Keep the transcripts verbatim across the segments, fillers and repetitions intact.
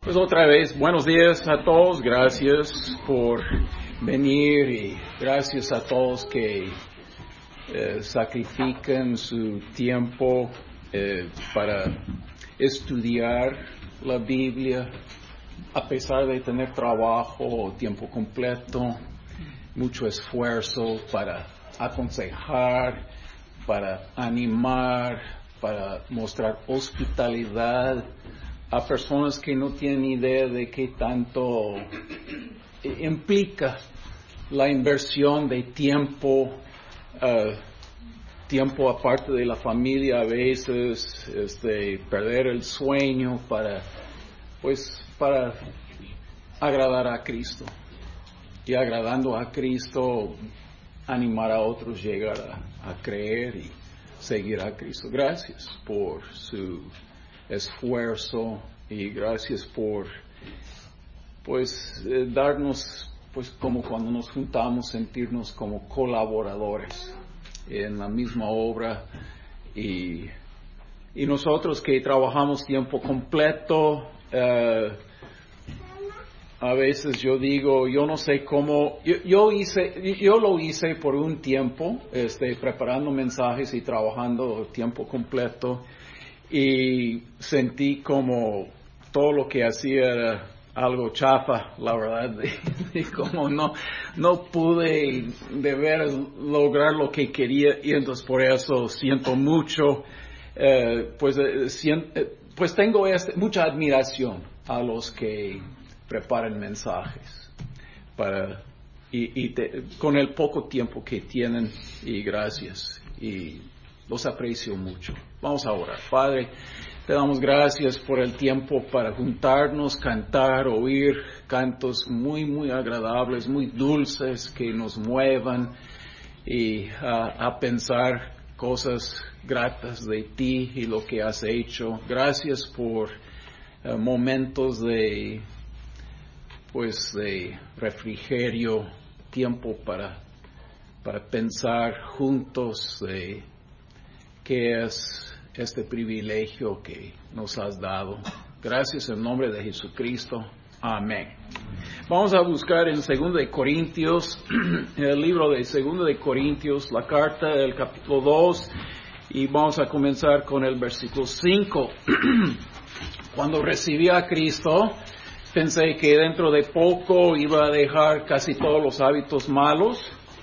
Pues otra vez, buenos días a todos, gracias por venir y gracias a todos que eh, sacrifican su tiempo eh, para estudiar la Biblia, a pesar de tener trabajo o tiempo completo, mucho esfuerzo para aconsejar, para animar, para mostrar hospitalidad a personas que no tienen idea de qué tanto implica la inversión de tiempo, uh, tiempo aparte de la familia a veces, este, perder el sueño para, pues, para agradar a Cristo. Y agradando a Cristo, animar a otros a llegar a, a creer y seguir a Cristo. Gracias por su esfuerzo y gracias por pues eh, darnos pues como cuando nos juntamos sentirnos como colaboradores en la misma obra y, y nosotros que trabajamos tiempo completo eh, a veces yo digo yo no sé cómo yo, yo hice yo lo hice por un tiempo este preparando mensajes y trabajando tiempo completo. Y sentí como todo lo que hacía era algo chafa, la verdad, y como no, no pude de veras lograr lo que quería, y entonces por eso siento mucho, eh, pues, eh, siento, eh, pues tengo este, mucha admiración a los que preparan mensajes para, y, y te, con el poco tiempo que tienen, y gracias, y los aprecio mucho. Vamos a orar. Padre, te damos gracias por el tiempo para juntarnos, cantar, oír cantos muy, muy agradables, muy dulces que nos muevan y a, a pensar cosas gratas de ti y lo que has hecho. Gracias por uh, momentos de, pues, de refrigerio, tiempo para, para pensar juntos de qué es este privilegio que nos has dado. Gracias en nombre de Jesucristo. Amén. Vamos a buscar en Segunda de Corintios, el libro de Segunda de Corintios, la carta del capítulo dos, y vamos a comenzar con el versículo cinco. Cuando recibí a Cristo, pensé que dentro de poco iba a dejar casi todos los hábitos malos,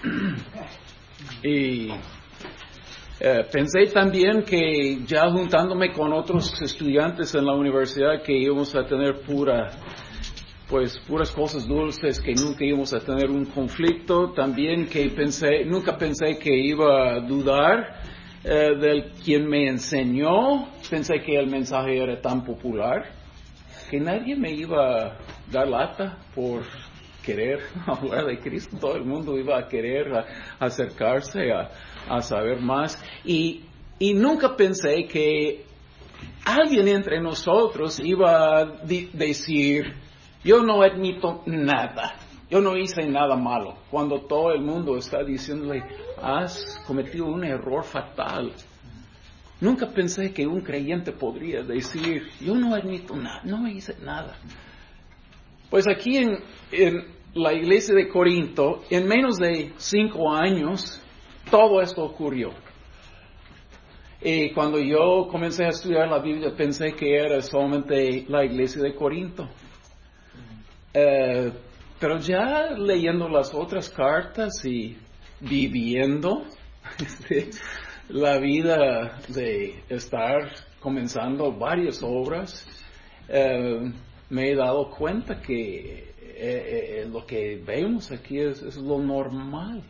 y Eh, pensé también que ya juntándome con otros estudiantes en la universidad que íbamos a tener pura, pues puras cosas dulces, que nunca íbamos a tener un conflicto. También que pensé, nunca pensé que iba a dudar eh, del quien me enseñó. Pensé que el mensaje era tan popular que nadie me iba a dar lata por querer hablar de Cristo. Todo el mundo iba a querer a, acercarse a, a saber más. Y, y nunca pensé que alguien entre nosotros iba a di- decir, yo no admito nada, yo no hice nada malo, cuando todo el mundo está diciéndole, has cometido un error fatal. Nunca pensé que un creyente podría decir, yo no admito nada, no hice nada. Pues aquí en, en la iglesia de Corinto, en menos de cinco años, todo esto ocurrió. Y cuando yo comencé a estudiar la Biblia, pensé que era solamente la iglesia de Corinto. Eh, pero ya leyendo las otras cartas y viviendo la vida de estar comenzando varias obras, eh, me he dado cuenta que eh, eh, lo que vemos aquí es, es lo normal.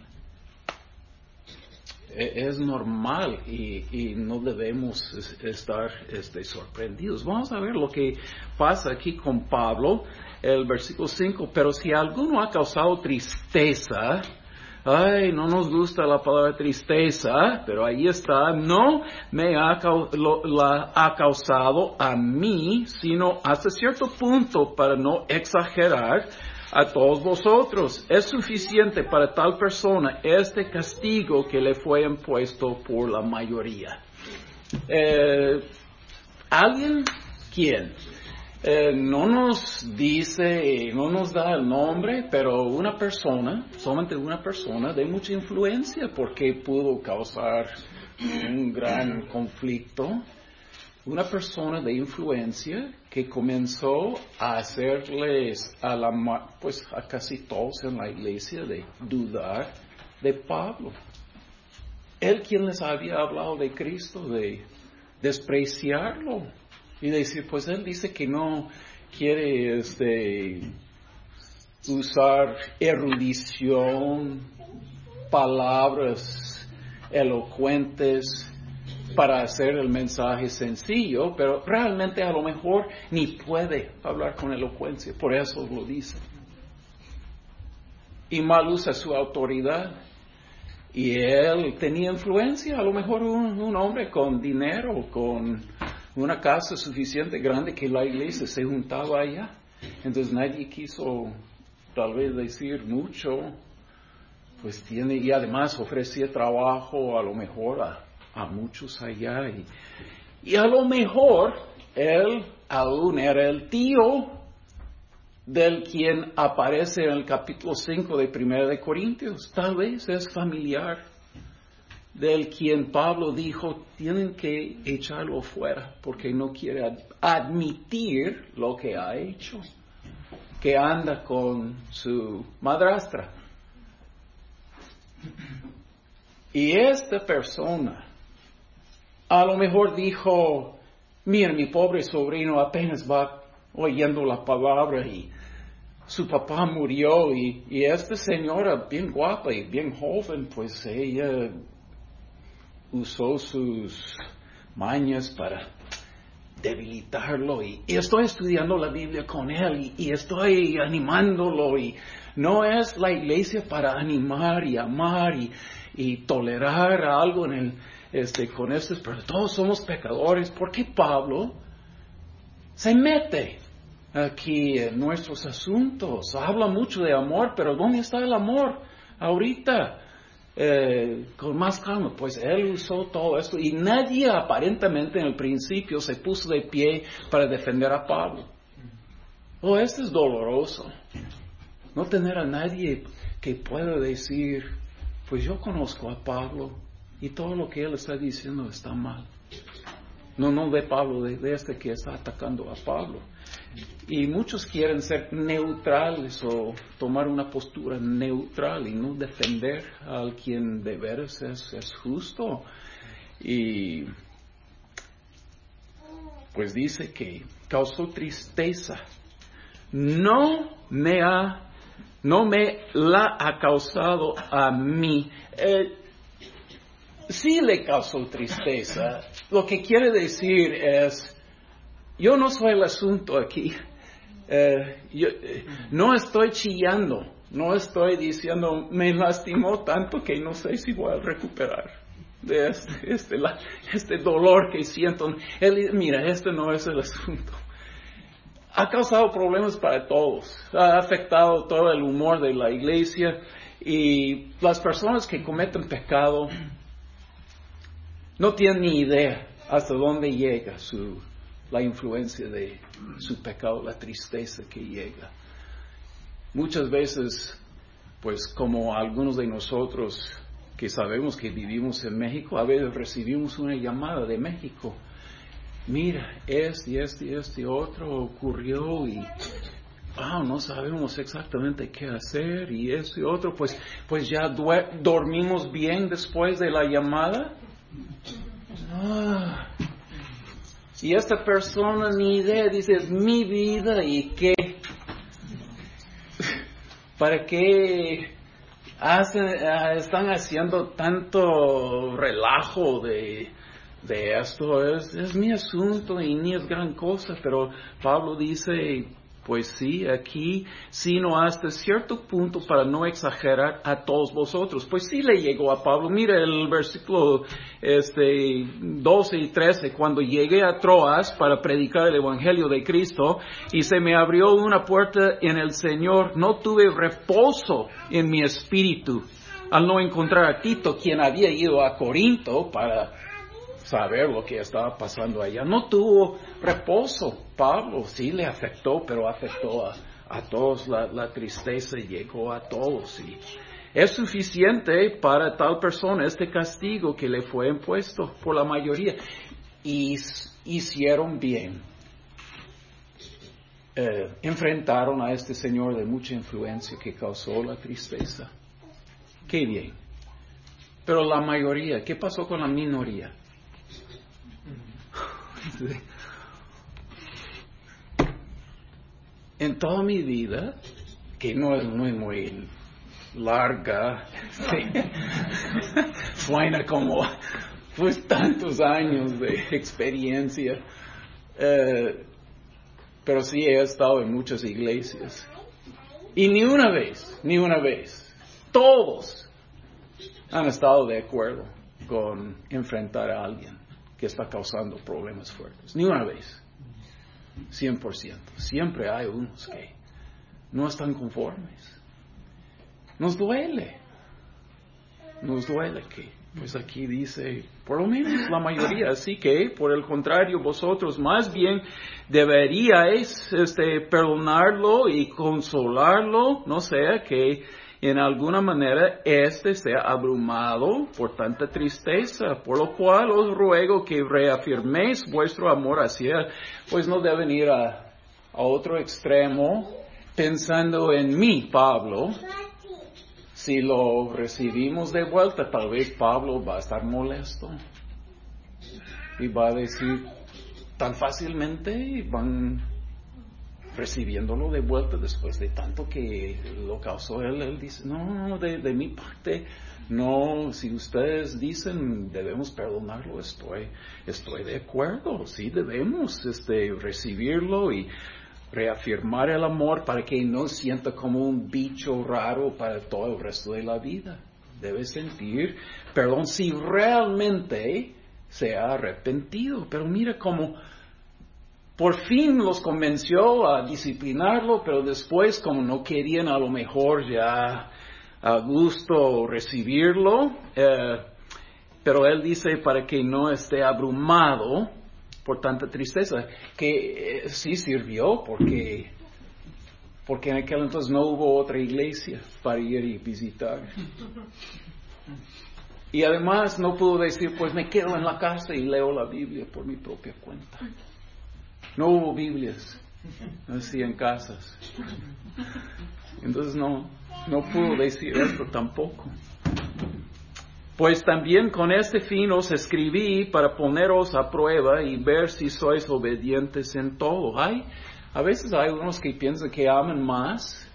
Eh, es normal y, y no debemos estar este, sorprendidos. Vamos a ver lo que pasa aquí con Pablo, el versículo cinco. Pero si alguno ha causado tristeza, ay, no nos gusta la palabra tristeza, pero ahí está, no me ha, lo, la ha causado a mí, sino hasta cierto punto, para no exagerar, a todos vosotros. Es suficiente para tal persona este castigo que le fue impuesto por la mayoría. Eh, ¿Alguien? ¿Quién? Eh, no nos dice, no nos da el nombre, pero una persona, solamente una persona de mucha influencia, porque pudo causar un gran conflicto. Una persona de influencia que comenzó a hacerles a la, pues a casi todos en la iglesia de dudar de Pablo. Él quien les había hablado de Cristo, de despreciarlo. Y decir, pues él dice que no quiere este, usar erudición, palabras elocuentes para hacer el mensaje sencillo, pero realmente a lo mejor ni puede hablar con elocuencia, por eso lo dice. Y mal usa su autoridad. Y él tenía influencia, a lo mejor un, un hombre con dinero, con una casa suficiente grande que la iglesia se juntaba allá. Entonces nadie quiso tal vez decir mucho, pues tiene, y además ofrecía trabajo a lo mejor a, a muchos allá. Y, y a lo mejor él aún era el tío del quien aparece en el capítulo cinco de Primera de Corintios. Tal vez es familiar del quien Pablo dijo, tienen que echarlo fuera porque no quiere ad- admitir lo que ha hecho, que anda con su madrastra. Y esta persona a lo mejor dijo, mira, mi pobre sobrino apenas va oyendo la palabra y su papá murió y, y esta señora bien guapa y bien joven, pues ella usó sus mañas para debilitarlo y, y estoy estudiando la Biblia con él y, y estoy animándolo y no es la iglesia para animar y amar y, y tolerar algo en el, este, con estos, pero todos somos pecadores. ¿Por qué Pablo se mete aquí en nuestros asuntos? Habla mucho de amor, pero ¿dónde está el amor ahorita? Eh, con más calma, pues él usó todo esto y nadie aparentemente en el principio se puso de pie para defender a Pablo. Oh, esto es doloroso. No tener a nadie que pueda decir, pues yo conozco a Pablo y todo lo que él está diciendo está mal. No, no de Pablo, de, de este que está atacando a Pablo. Y muchos quieren ser neutrales o tomar una postura neutral y no defender al quien de veras es, es justo. Y pues dice que causó tristeza. No me ha, no me la ha causado a mí. Eh, sí le causó tristeza. Lo que quiere decir es, yo no soy el asunto aquí. Eh, yo, eh, no estoy chillando, no estoy diciendo, me lastimó tanto que no sé si voy a recuperar de este, este, la, este dolor que siento. Él, mira, este no es el asunto. Ha causado problemas para todos, ha afectado todo el humor de la iglesia y las personas que cometen pecado no tienen ni idea hasta dónde llega su la influencia de su pecado, la tristeza que llega. Muchas veces, pues como algunos de nosotros que sabemos que vivimos en México, a veces recibimos una llamada de México. Mira, este y este y este otro ocurrió y oh, no sabemos exactamente qué hacer y eso y otro. Pues, pues ya duer- dormimos bien después de la llamada. Ah. Y esta persona ni idea, dice, es mi vida y qué, ¿para qué hacen, están haciendo tanto relajo de, de esto? Es, es mi asunto y ni es gran cosa, pero Pablo dice, pues sí, aquí, sino hasta cierto punto para no exagerar a todos vosotros. Pues sí le llegó a Pablo. Mira el versículo este, doce y trece. Cuando llegué a Troas para predicar el Evangelio de Cristo y se me abrió una puerta en el Señor, no tuve reposo en mi espíritu al no encontrar a Tito, quien había ido a Corinto para saber lo que estaba pasando allá. No tuvo reposo. Pablo sí le afectó, pero afectó a, a todos. La, la tristeza llegó a todos. Y es suficiente para tal persona este castigo que le fue impuesto por la mayoría. Y hicieron bien. Eh, enfrentaron a este señor de mucha influencia que causó la tristeza. Qué bien. Pero la mayoría, ¿qué pasó con la minoría? En toda mi vida, que no es muy, muy larga, suena como pues tantos años de experiencia, eh, pero sí he estado en muchas iglesias. Y ni una vez, ni una vez, todos han estado de acuerdo con enfrentar a alguien que está causando problemas fuertes. Ni una vez. cien por ciento. Siempre hay unos que no están conformes. Nos duele. Nos duele que, pues aquí dice, por lo menos la mayoría. Así que, por el contrario, vosotros más bien deberíais este, perdonarlo y consolarlo, no sea que en alguna manera éste sea abrumado por tanta tristeza, por lo cual os ruego que reafirméis vuestro amor hacia él, pues no deben ir a, a otro extremo pensando en mí, Pablo. Si lo recibimos de vuelta, tal vez Pablo va a estar molesto y va a decir tan fácilmente van recibiéndolo de vuelta después de tanto que lo causó él. Él dice, no, de, de mi parte, no, si ustedes dicen debemos perdonarlo, estoy, estoy de acuerdo, sí debemos este, recibirlo y reafirmar el amor para que no sienta como un bicho raro para todo el resto de la vida. Debe sentir perdón si realmente se ha arrepentido. Pero mira cómo por fin los convenció a disciplinarlo, pero después como no querían a lo mejor ya a gusto recibirlo, eh, pero él dice para que no esté abrumado por tanta tristeza, que eh, sí sirvió porque, porque en aquel entonces no hubo otra iglesia para ir y visitar. Y además no pudo decir, pues me quedo en la casa y leo la Biblia por mi propia cuenta. No hubo Biblias así en casas. Entonces no, no pudo decir esto tampoco. Pues también con este fin os escribí para poneros a prueba y ver si sois obedientes en todo. Hay, a veces hay unos que piensan que aman más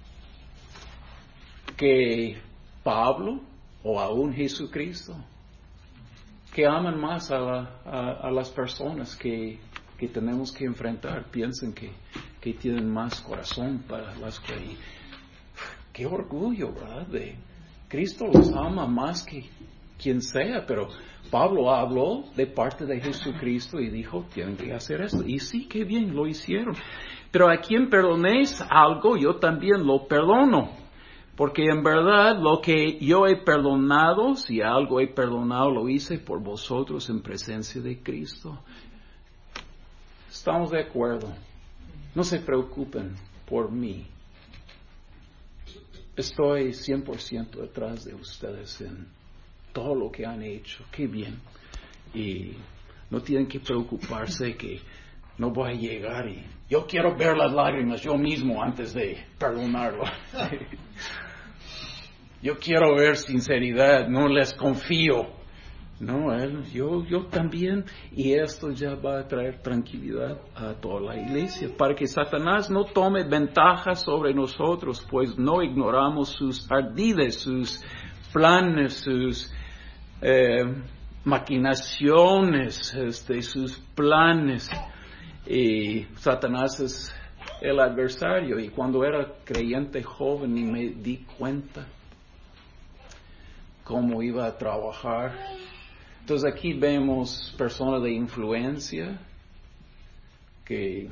que Pablo o aún Jesucristo, que aman más a, a, a las personas que, que tenemos que enfrentar. Piensan que, que tienen más corazón para las que... Qué orgullo, ¿verdad? De Cristo los ama más que quien sea, pero Pablo habló de parte de Jesucristo y dijo, tienen que hacer esto. Y sí, qué bien, lo hicieron. Pero a quien perdonéis algo, yo también lo perdono. Porque en verdad lo que yo he perdonado, si algo he perdonado, lo hice por vosotros en presencia de Cristo. Estamos de acuerdo. No se preocupen por mí. Estoy cien por ciento detrás de ustedes en todo lo que han hecho. Qué bien. Y no tienen que preocuparse que no voy a llegar y yo quiero ver las lágrimas yo mismo antes de perdonarlo. Yo quiero ver sinceridad, no les confío. No, él, yo, yo también, y esto ya va a traer tranquilidad a toda la iglesia, para que Satanás no tome ventaja sobre nosotros, pues no ignoramos sus ardides, sus planes, sus eh, maquinaciones, este, sus planes. Y Satanás es el adversario, y cuando era creyente joven ni me di cuenta cómo iba a trabajar. Entonces aquí vemos personas de influencia que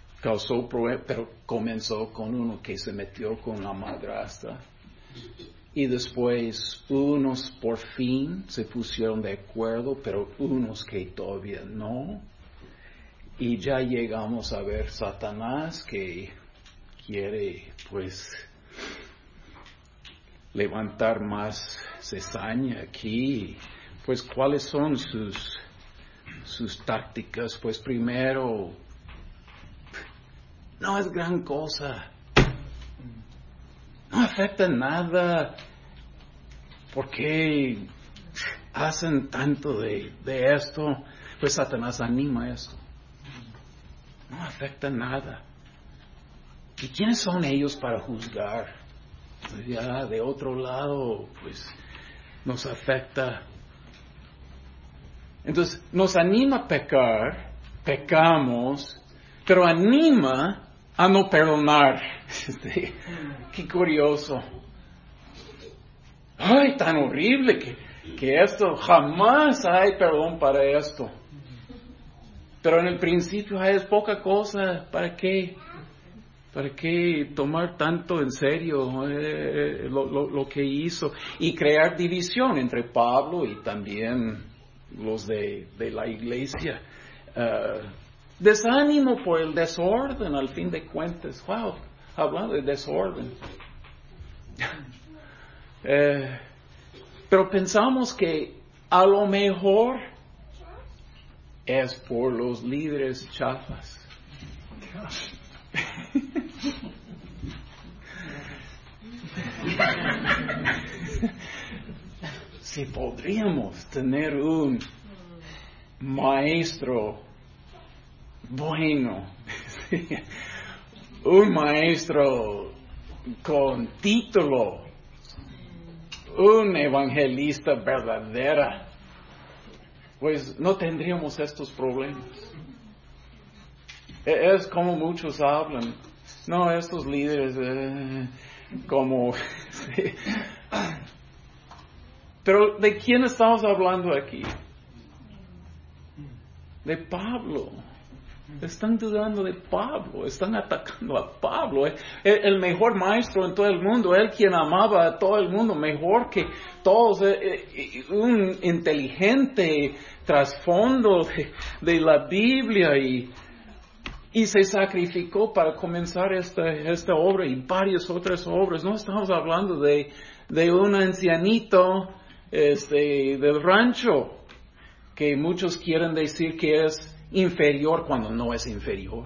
causó problemas, pero comenzó con uno que se metió con la madrastra. Y después unos por fin se pusieron de acuerdo, pero unos que todavía no. Y ya llegamos a ver Satanás que quiere pues levantar más cizaña aquí. Pues ¿cuáles son sus, sus tácticas? Pues primero, no es gran cosa. No afecta nada. ¿Por qué hacen tanto de, de esto? Pues Satanás anima esto. No afecta nada. ¿Y quiénes son ellos para juzgar? Pues ya de otro lado, pues nos afecta. Entonces, nos anima a pecar, pecamos, pero anima a no perdonar. Este, qué curioso. Ay, tan horrible que, que esto, jamás hay perdón para esto. Pero en el principio ay, es poca cosa. ¿Para qué? ¿Para qué tomar tanto en serio eh, lo, lo, lo que hizo? Y crear división entre Pablo y también los de, de la iglesia. Uh, desánimo por el desorden, al fin de cuentas. Wow, hablando de desorden. eh, pero pensamos que a lo mejor es por los líderes chafas. Si podríamos tener un maestro bueno, un maestro con título, un evangelista verdadera, pues no tendríamos estos problemas. Es como muchos hablan. No, estos líderes, eh, como... sí. Pero ¿de quién estamos hablando aquí? De Pablo. Están dudando de Pablo, están atacando a Pablo, eh. el mejor maestro en todo el mundo, él quien amaba a todo el mundo, mejor que todos, eh, eh, un inteligente trasfondo de, de la Biblia y... Y se sacrificó para comenzar esta, esta obra y varias otras obras. No estamos hablando de, de un ancianito este, del rancho, que muchos quieren decir que es inferior cuando no es inferior.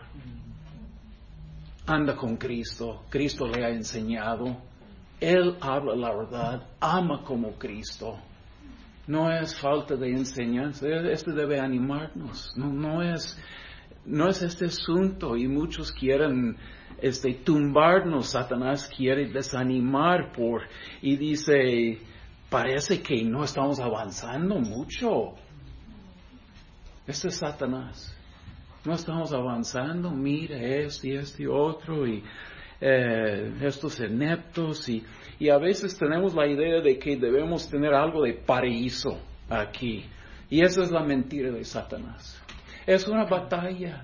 Anda con Cristo, Cristo le ha enseñado, Él habla la verdad, ama como Cristo. No es falta de enseñanza, esto debe animarnos, no, no es... No es este asunto y muchos quieren este, tumbarnos. Satanás quiere desanimar por y dice, parece que no estamos avanzando mucho. Este es Satanás. No estamos avanzando, mira este y este y otro y eh, estos ineptos y, y a veces tenemos la idea de que debemos tener algo de paraíso aquí y esa es la mentira de Satanás. Es una batalla.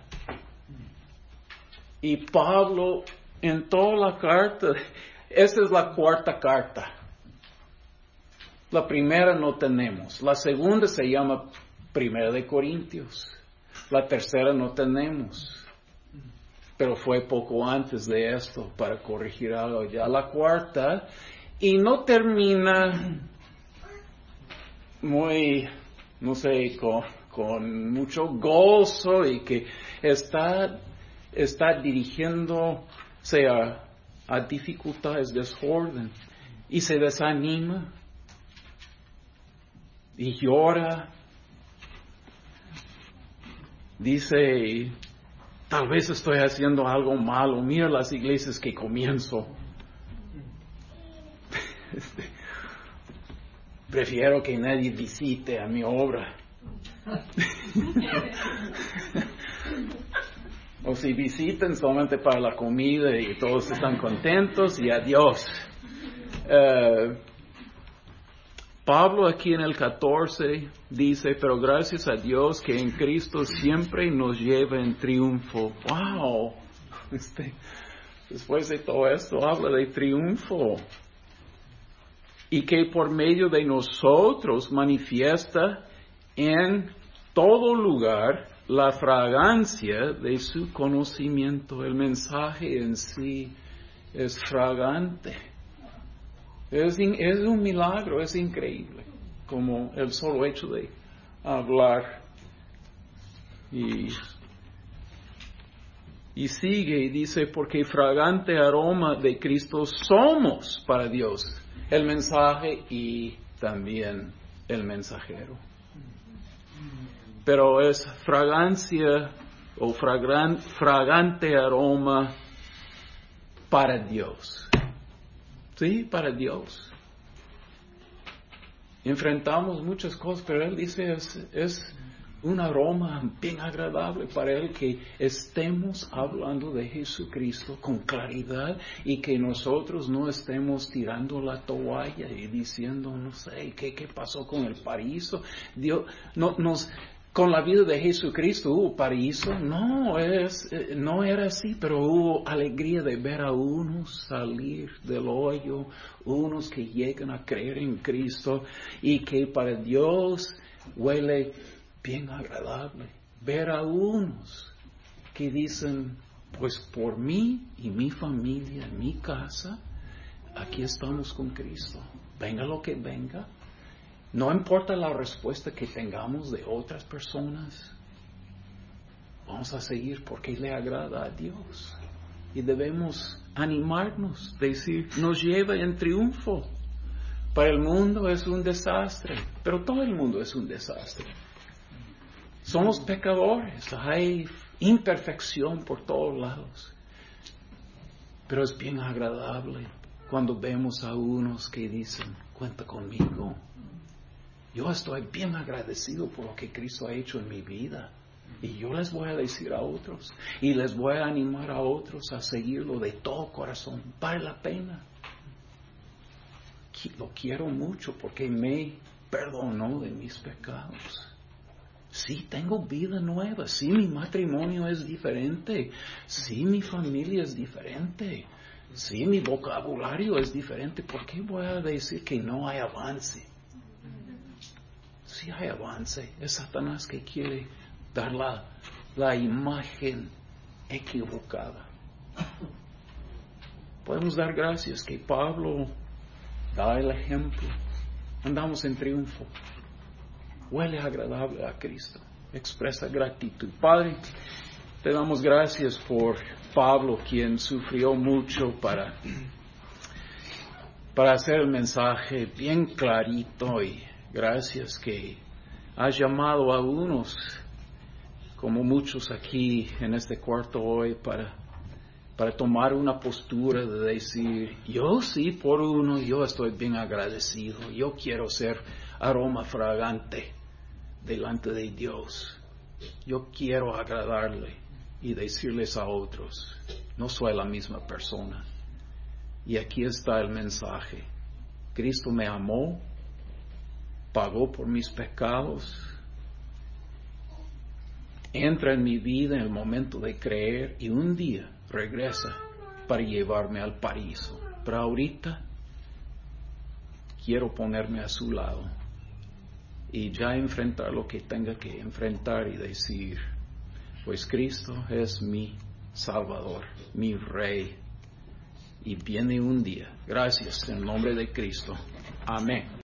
Y Pablo, en toda la carta, esta es la cuarta carta. La primera no tenemos. La segunda se llama Primera de Corintios. La tercera no tenemos. Pero fue poco antes de esto para corregir algo. Ya la cuarta. Y no termina muy, no sé, con... con mucho gozo y que está, está dirigiéndose a, a dificultades, desorden, y se desanima, y llora, dice, tal vez estoy haciendo algo malo, mira las iglesias que comienzo. Prefiero que nadie visite a mi obra. O si visitan solamente para la comida y todos están contentos y adiós. Uh, Pablo aquí en el catorce dice, pero gracias a Dios que en Cristo siempre nos lleva en triunfo. ¡Wow! Este, después de todo esto habla de triunfo. y que por medio de nosotros manifiesta en todo lugar la fragancia de su conocimiento. El mensaje en sí es fragante. Es, in, es un milagro, es increíble, como el solo hecho de hablar. Y, y sigue y dice, porque fragante aroma de Cristo somos para Dios, el mensaje y también el mensajero. Pero es fragancia o fragran, fragante aroma para Dios. Sí, para Dios. Enfrentamos muchas cosas, pero Él dice es, es un aroma bien agradable para Él que estemos hablando de Jesucristo con claridad y que nosotros no estemos tirando la toalla y diciendo, no sé, ¿qué, qué pasó con el paraíso? Dios, no, nos... Con la vida de Jesucristo hubo paraíso, no, es, no era así, pero hubo alegría de ver a unos salir del hoyo, unos que llegan a creer en Cristo y que para Dios huele bien agradable. Ver a unos que dicen, pues por mí y mi familia, mi casa, aquí estamos con Cristo, venga lo que venga. No importa la respuesta que tengamos de otras personas, vamos a seguir porque le agrada a Dios. Y debemos animarnos, decir, nos lleva en triunfo. Para el mundo es un desastre, pero todo el mundo es un desastre. Somos pecadores, hay imperfección por todos lados. Pero es bien agradable cuando vemos a unos que dicen, cuenta conmigo. Yo estoy bien agradecido por lo que Cristo ha hecho en mi vida. Y yo les voy a decir a otros. Y les voy a animar a otros a seguirlo de todo corazón. Vale la pena. Lo quiero mucho porque me perdonó de mis pecados. Sí, tengo vida nueva. Sí, mi matrimonio es diferente. Sí, mi familia es diferente. Sí, mi vocabulario es diferente. ¿Por qué voy a decir que no hay avance? Sí hay avance, es Satanás que quiere dar la, la imagen equivocada. Podemos dar gracias que Pablo da el ejemplo. Andamos en triunfo. Huele agradable a Cristo. Expresa gratitud. Padre, te damos gracias por Pablo, quien sufrió mucho para, para hacer el mensaje bien clarito y gracias que has llamado a unos, como muchos aquí en este cuarto hoy, para, para tomar una postura de decir, yo sí por uno, yo estoy bien agradecido, yo quiero ser aroma fragante delante de Dios. Yo quiero agradarle y decirles a otros, no soy la misma persona. Y aquí está el mensaje. Cristo me amó, pagó por mis pecados, entra en mi vida en el momento de creer y un día regresa para llevarme al paraíso. Pero ahorita quiero ponerme a su lado y ya enfrentar lo que tenga que enfrentar y decir, pues Cristo es mi Salvador, mi Rey, y viene un día. Gracias en nombre de Cristo. Amén.